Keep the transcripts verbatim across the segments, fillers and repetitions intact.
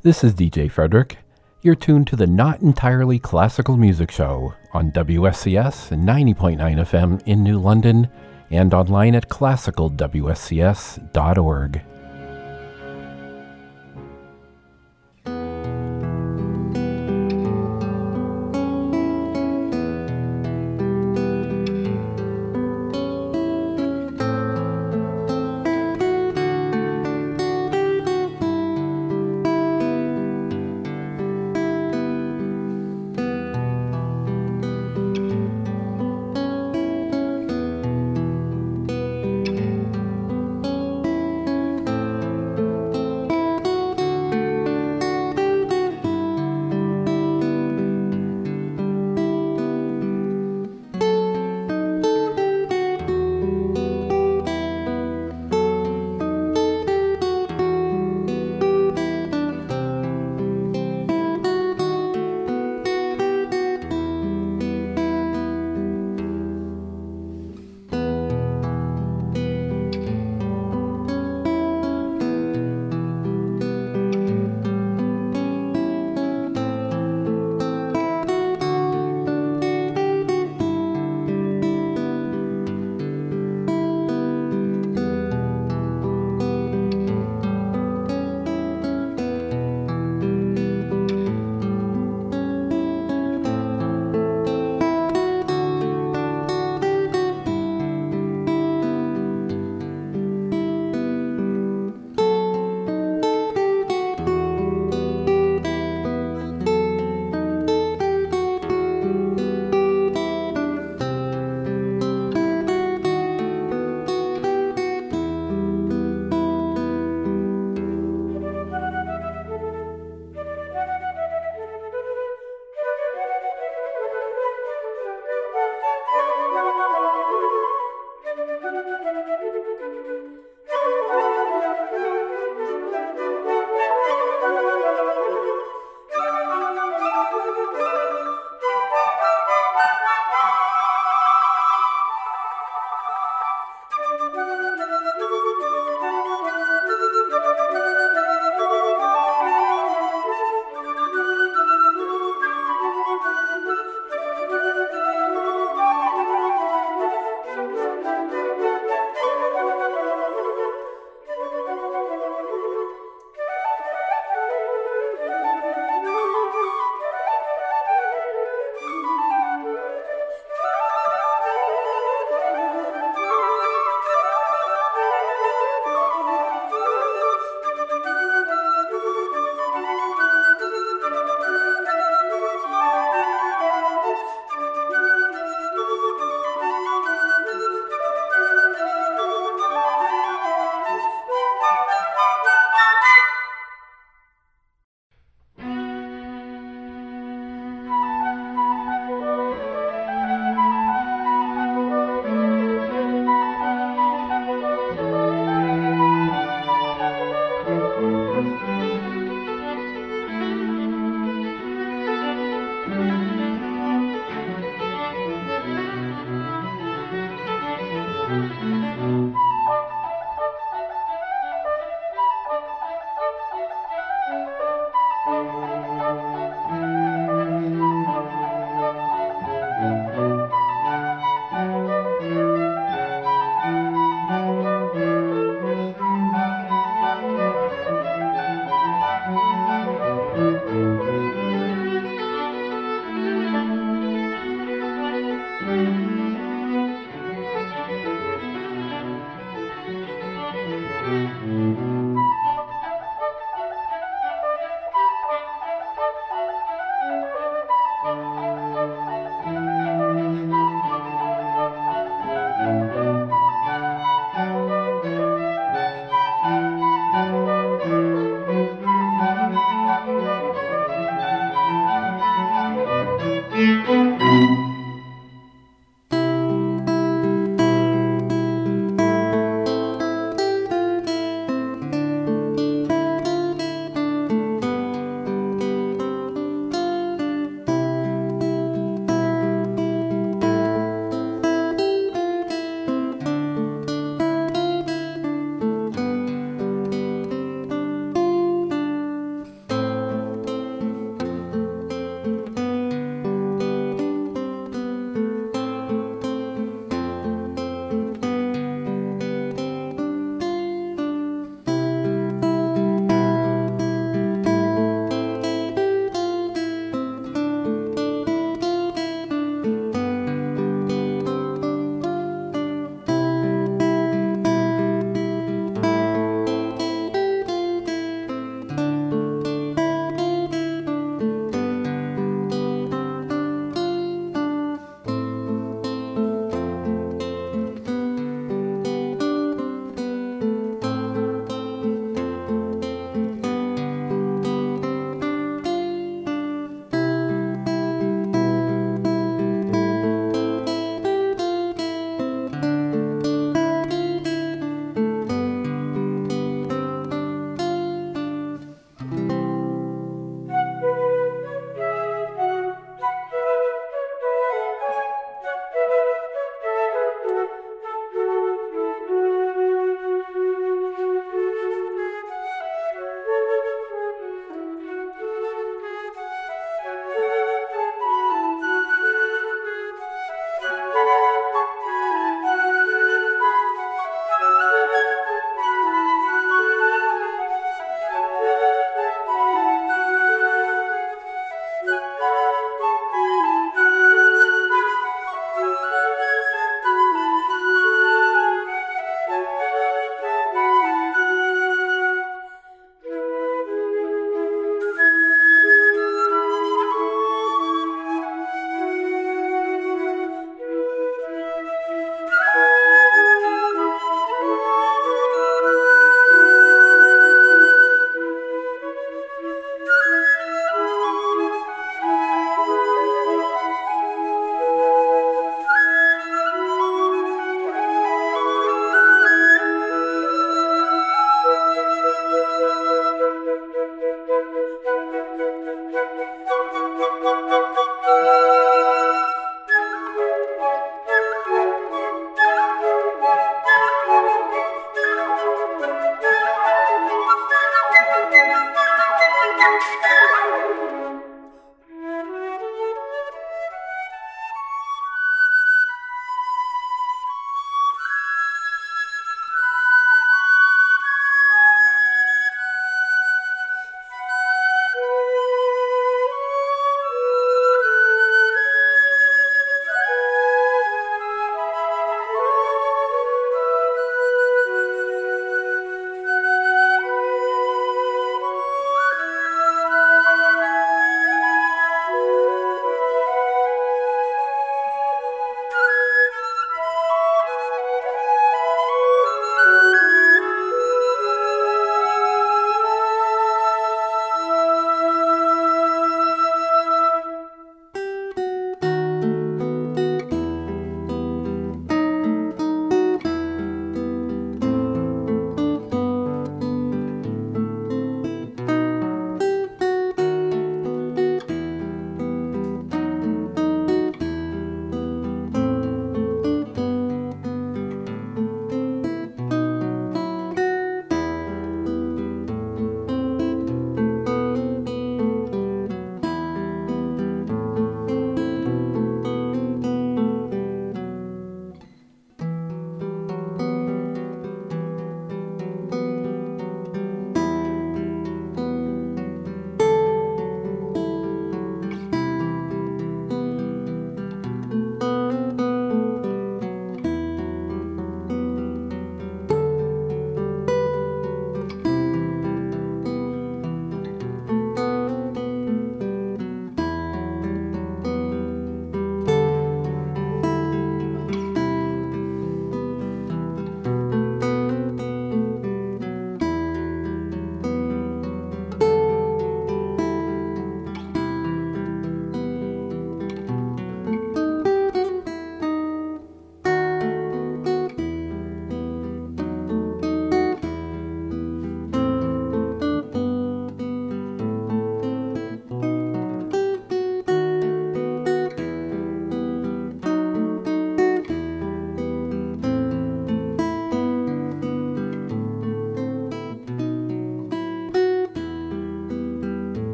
This is D J Frederick. You're tuned to the Not Entirely Classical Music Show on W S C S ninety point nine F M in New London and online at classical w s c s dot org.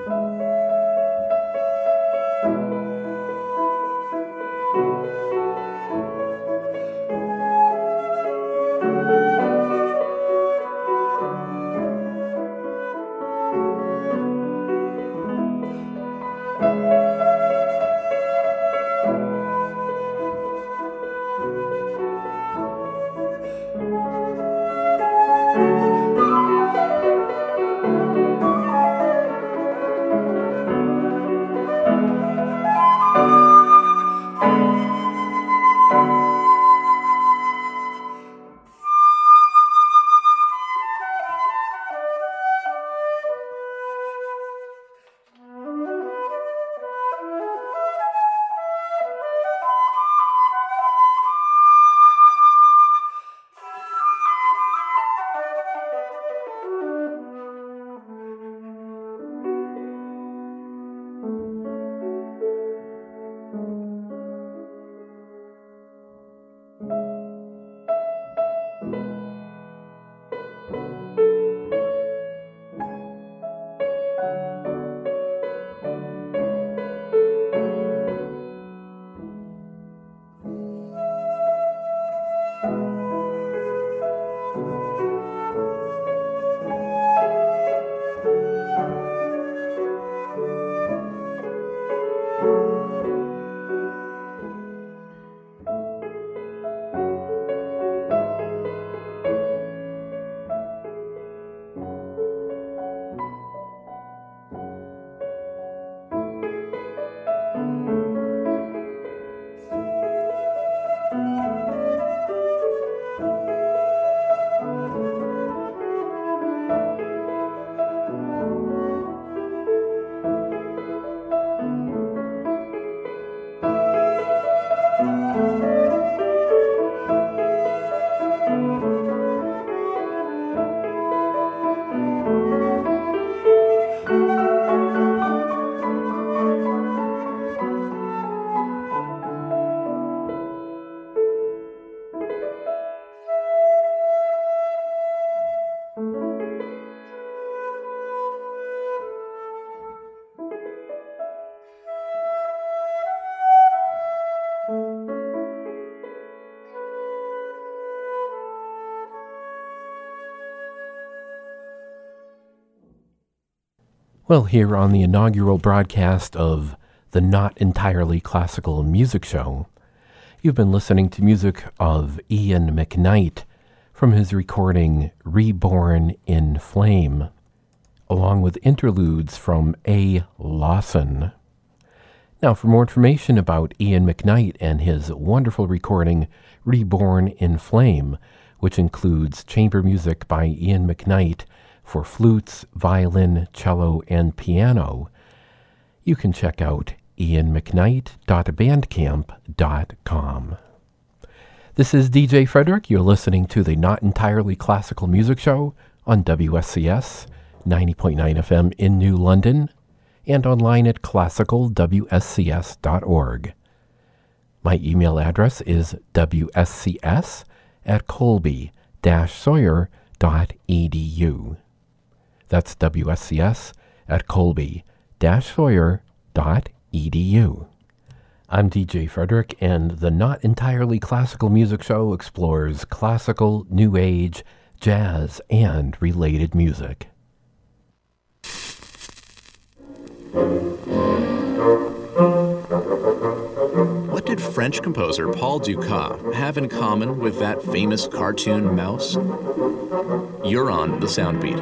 Well, here on the inaugural broadcast of the Not Entirely Classical Music Show, you've been listening to music of Ian McKnight from his recording Reborn in Flame, along with interludes from A. Lawson. Now, for more information about Ian McKnight and his wonderful recording Reborn in Flame, which includes chamber music by Ian McKnight for flutes, violin, cello, and piano, you can check out ian mcknight dot bandcamp dot com. This is D J Frederick. You're listening to the Not Entirely Classical Music Show on W S C S ninety point nine F M in New London and online at classical w s c s dot org. My email address is w s c s at colby dash sawyer dot e d u. That's W S C S at colby dash sawyer dot e d u. I'm D J Frederick, and the Not Entirely Classical Music Show explores classical, new age, jazz, and related music. What did French composer Paul Dukas have in common with that famous cartoon mouse? You're on The Soundbeat.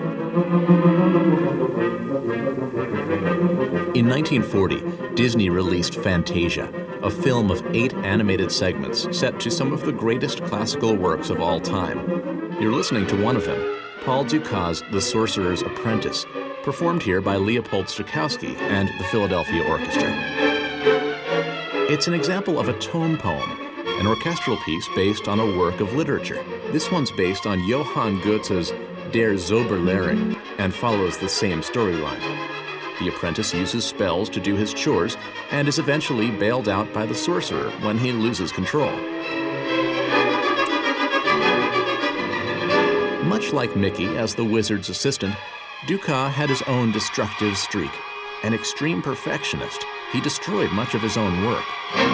In nineteen forty, Disney released Fantasia, a film of eight animated segments set to some of the greatest classical works of all time. You're listening to one of them, Paul Dukas' The Sorcerer's Apprentice, performed here by Leopold Stokowski and the Philadelphia Orchestra. It's an example of a tone poem, an orchestral piece based on a work of literature. This one's based on Johann Goethe's Der Zauberlehrling and follows the same storyline. The apprentice uses spells to do his chores and is eventually bailed out by the sorcerer when he loses control. Much like Mickey as the wizard's assistant, Dukas had his own destructive streak. An extreme perfectionist, he destroyed much of his own work.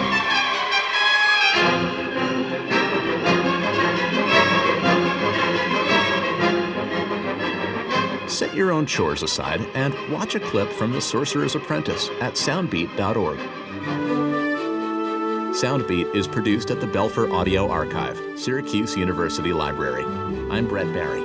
Set your own chores aside and watch a clip from The Sorcerer's Apprentice at soundbeat dot org. Soundbeat is produced at the Belfer Audio Archive, Syracuse University Library. I'm Brett Barry.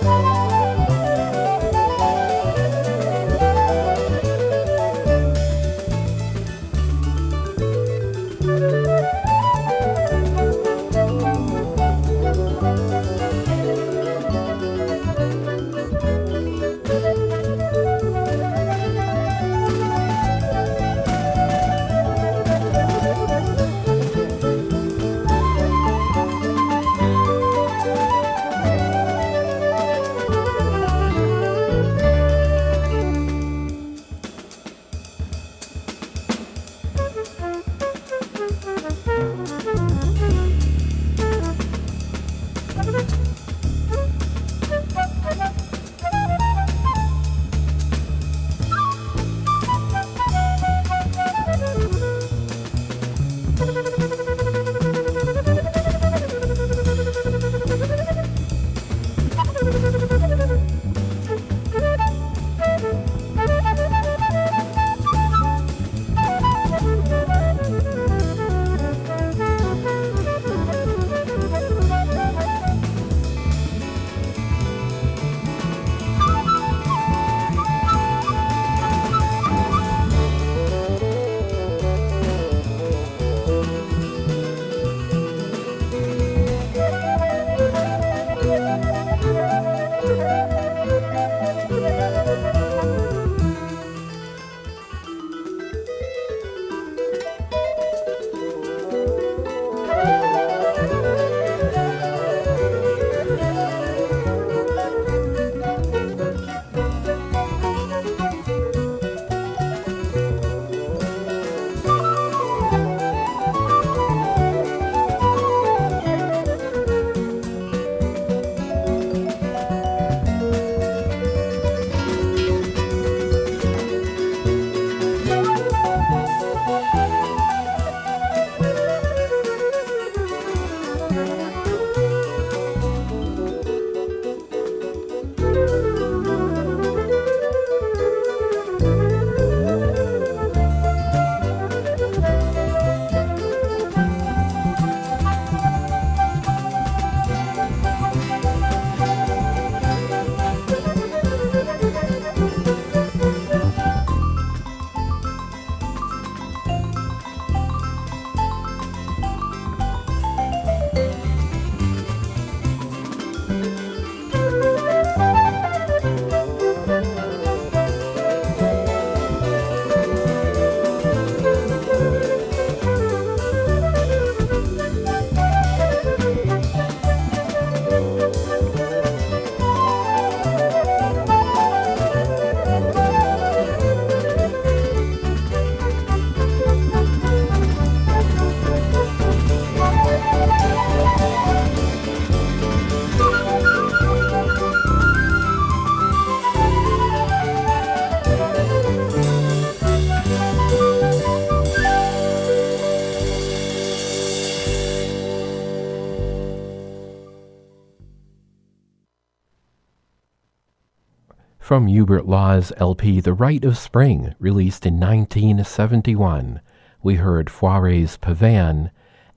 From Hubert Law's L P The Rite of Spring, released in nineteen seventy-one, we heard Fauré's Pavane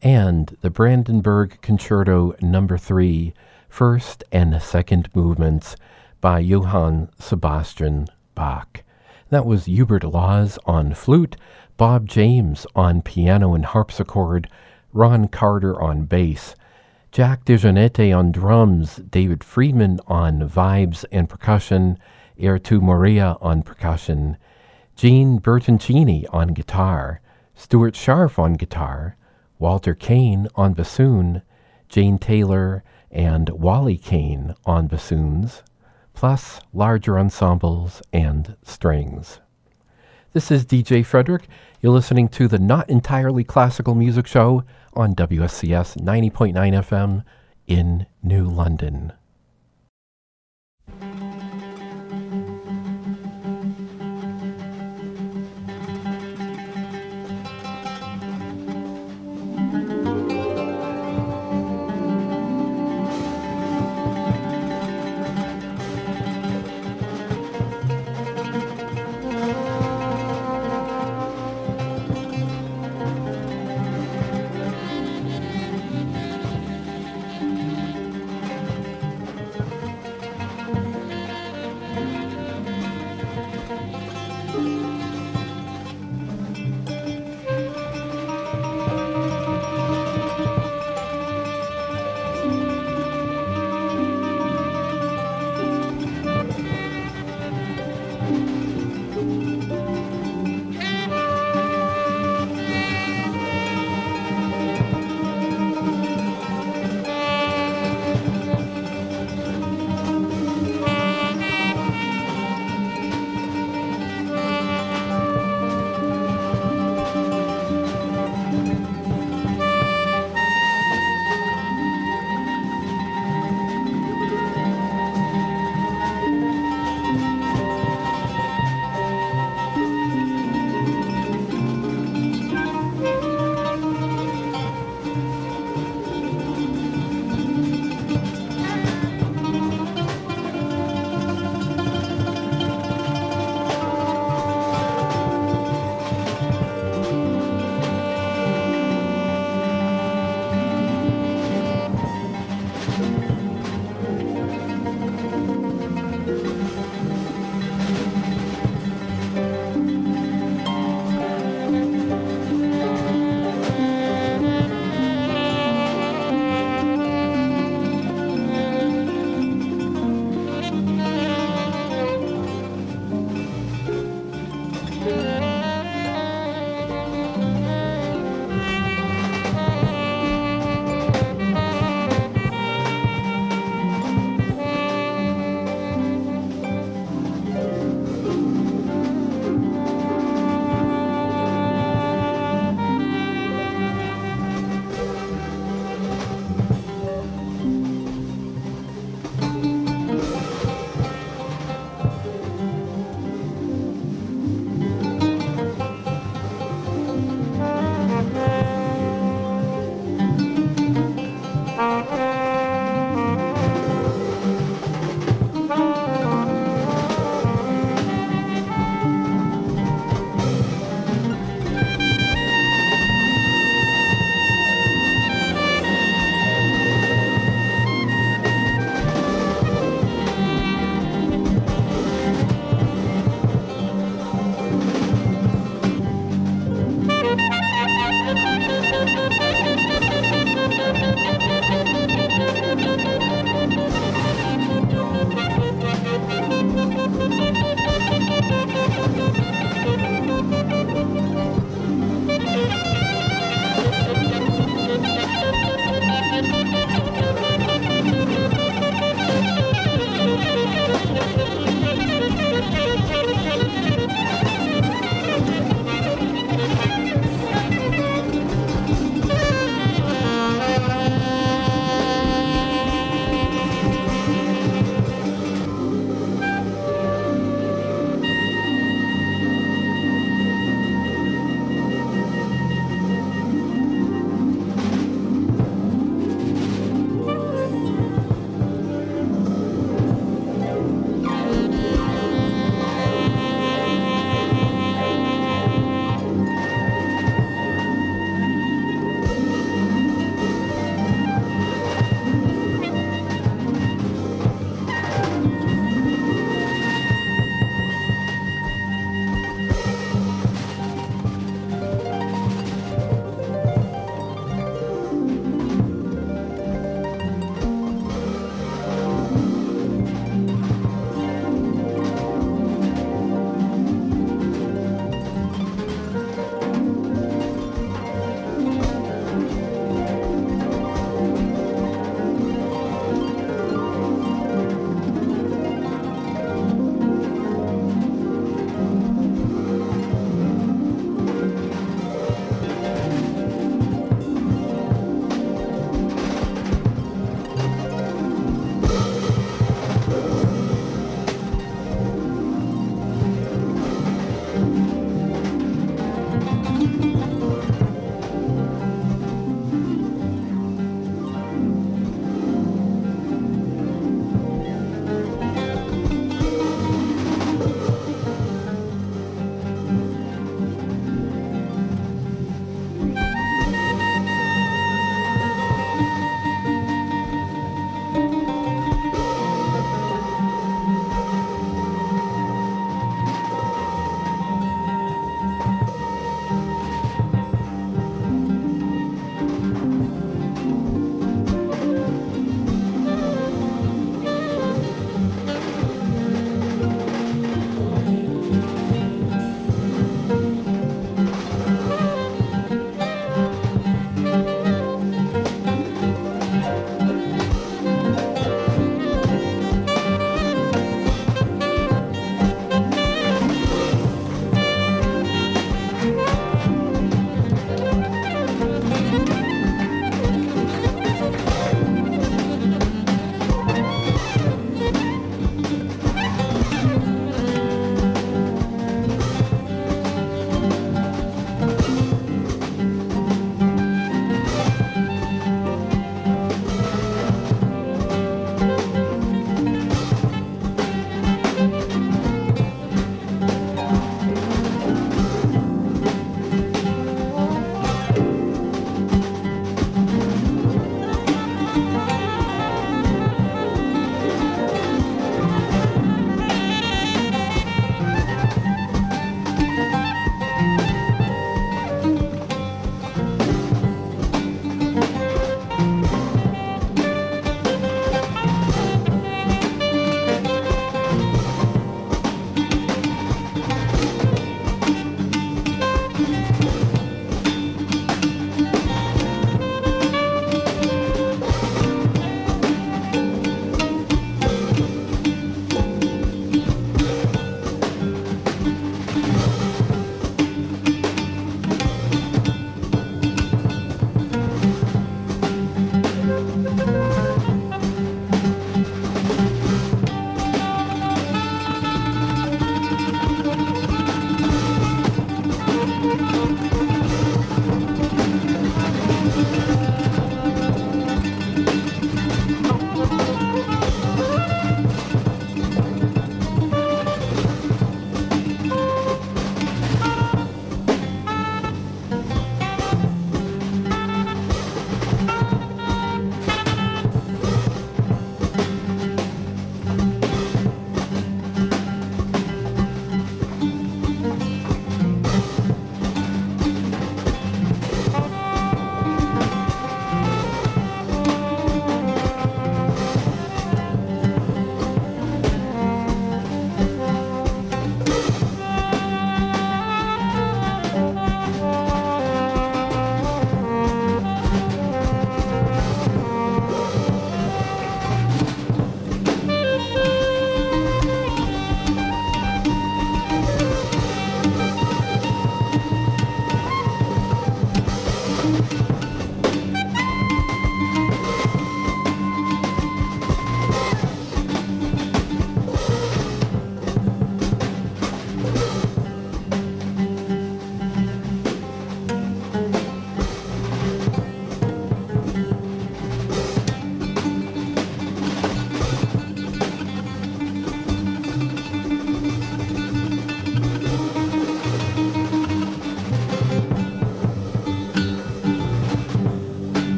and the Brandenburg Concerto Number three, first and second movements by Johann Sebastian Bach. That was Hubert Laws on flute, Bob James on piano and harpsichord, Ron Carter on bass, Jack DeJohnette on drums, David Friedman on vibes and percussion, Ertu Morea on percussion, Gene Bertoncini on guitar, Stuart Scharf on guitar, Walter Kane on bassoon, Jane Taylor and Wally Kane on bassoons, plus larger ensembles and strings. This is D J Frederick. You're listening to the Not Entirely Classical Music Show on W S C S ninety point nine F M in New London.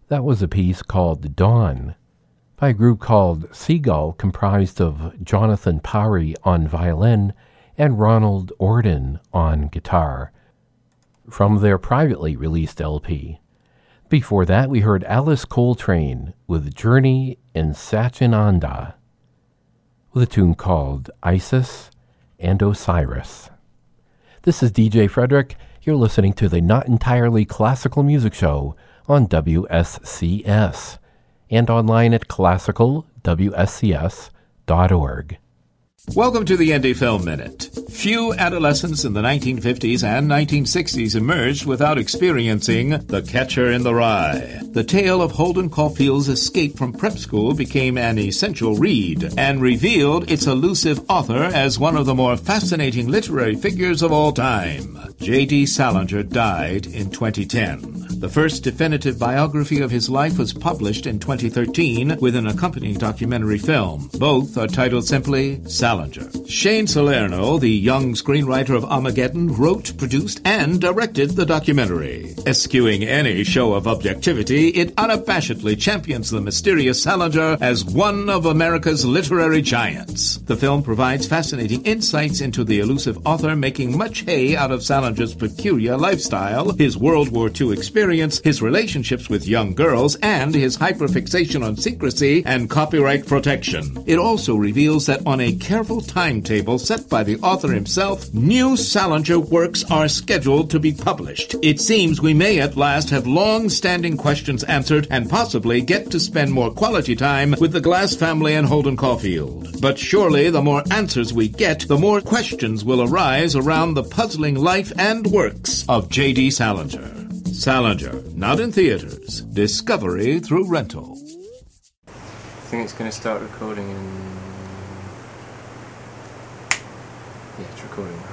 That was a piece called Dawn by a group called Seagull, comprised of Jonathan Parry on violin and Ronald Orden on guitar, from their privately released L P. Before that, we heard Alice Coltrane with Journey in Satchitananda, with a tune called Isis and Osiris. This is D J Frederick. You're listening to the Not Entirely Classical Music Show on W S C S and online at classical w s c s dot org. Welcome to the Indie Film Minute. Few adolescents in the nineteen fifties and nineteen sixties emerged without experiencing The Catcher in the Rye. The tale of Holden Caulfield's escape from prep school became an essential read and revealed its elusive author as one of the more fascinating literary figures of all time. J D Salinger died in twenty ten. The first definitive biography of his life was published in twenty thirteen with an accompanying documentary film. Both are titled simply Salinger. Shane Salerno, the young screenwriter of Armageddon, wrote, produced, and directed the documentary. Eschewing any show of objectivity, it unabashedly champions the mysterious Salinger as one of America's literary giants. The film provides fascinating insights into the elusive author, making much hay out of Salinger's peculiar lifestyle, his World War Two experience, his relationships with young girls, and his hyperfixation on secrecy and copyright protection. It also reveals that on a careful timetable set by the author himself, new Salinger works are scheduled to be published. It seems we may at last have long-standing questions answered and possibly get to spend more quality time with the Glass family and Holden Caulfield. But surely the more answers we get, the more questions will arise around the puzzling life and works of J D Salinger. Salinger, not in theaters. Discovery through rental. I think it's going to start recording in... Yeah, it's recording now.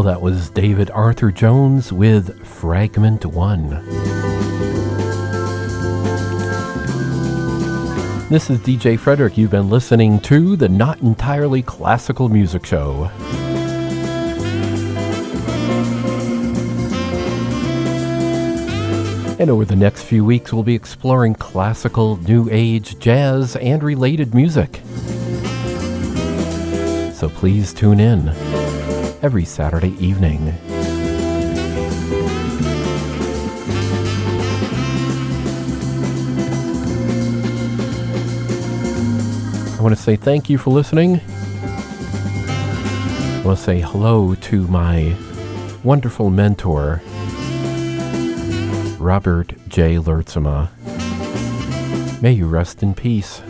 Well, that was David Arthur Jones with Fragment One. This is D J Frederick. You've been listening to the Not Entirely Classical Music Show. And over the next few weeks, we'll be exploring classical, new age, jazz, and related music. So please tune in every Saturday evening. I want to say thank you for listening. I want to say hello to my wonderful mentor, Robert J. Lertzema. May you rest in peace.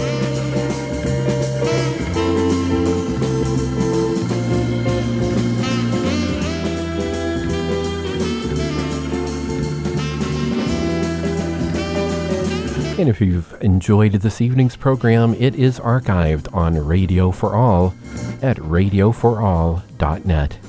And if you've enjoyed this evening's program, it is archived on Radio for All at radio for all dot net.